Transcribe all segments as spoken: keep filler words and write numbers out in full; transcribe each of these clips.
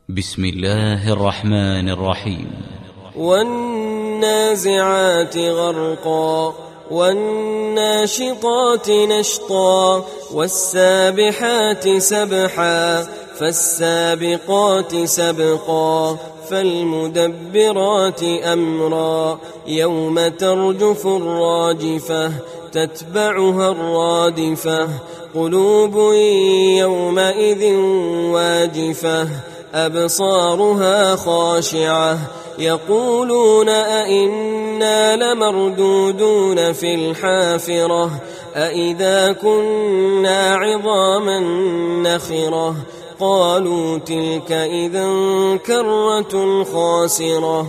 بسم الله الرحمن الرحيم. والنازعات غرقا والناشطات نشطا والسابحات سبحا فالسابقات سبقا فالمدبرات أمرا يوم ترجف الراجفة تتبعها الرادفة قلوب يومئذ واجفة أبصارها خاشعة يقولون أئنا لمردودون في الحافرة أئذا كنا عظاما نخرة قالوا تلك إذا كرة خاسرة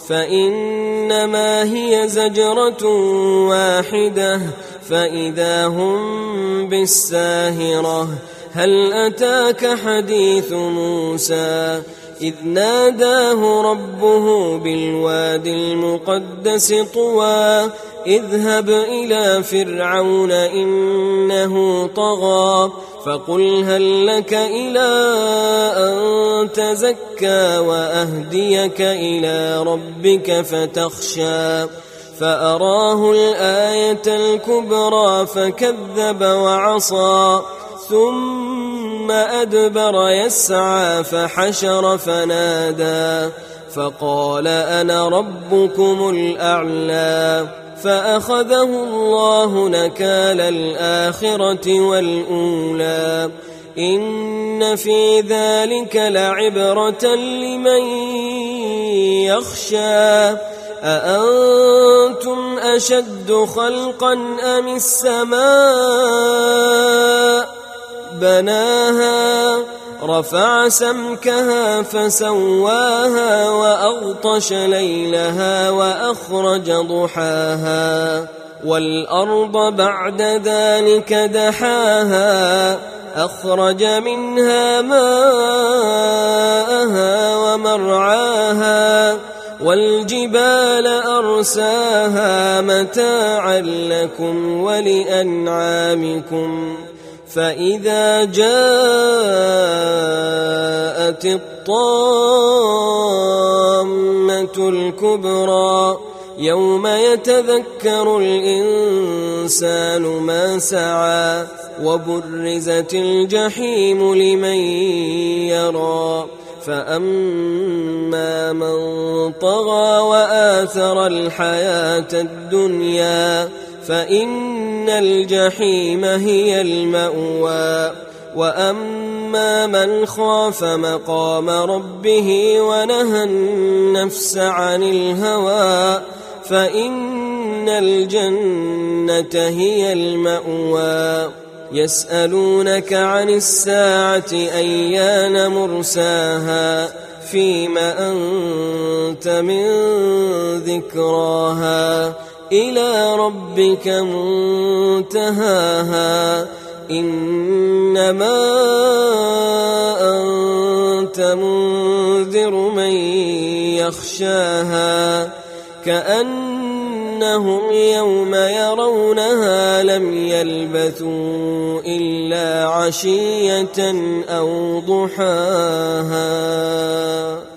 فإنما هي زجرة واحدة فإذا هم بالساهرة هل أتاك حديث موسى إذ ناداه ربه بالواد المقدس طوى اذهب إلى فرعون إنه طغى فقل هل لك إلى أن تزكى وأهديك إلى ربك فتخشى فأراه الآية الكبرى فكذب وعصى ثم أدبر يسعى فحشر فنادى فقال أنا ربكم الأعلى فأخذه الله نكال الآخرة والأولى إن في ذلك لعبرة لمن يخشى أأنتم أشد خلقا أم السماء بناها رفع سمكها فسواها وأغطش ليلها وأخرج ضحاها والأرض بعد ذلك دحاها أخرج منها ماءها ومرعاها والجبال أرساها متاعا لكم ولأنعامكم فإذا جاءت الطامة الكبرى يوم يتذكر الإنسان ما سعى وبرزت الجحيم لمن يرى فأما من طغى وآثر الحياة الدنيا فإن الجحيم هي المأوى وأما من خاف مقام ربه ونهى النفس عن الهوى فإن الجنة هي المأوى يسألونك عن الساعة أيان مرساها فيم أنت من ذكراها إلى ربك منتهاها إنما أنت منذر من يخشاها كأنهم يوم يرونها لم يلبثوا إلا عشية أو ضحاها.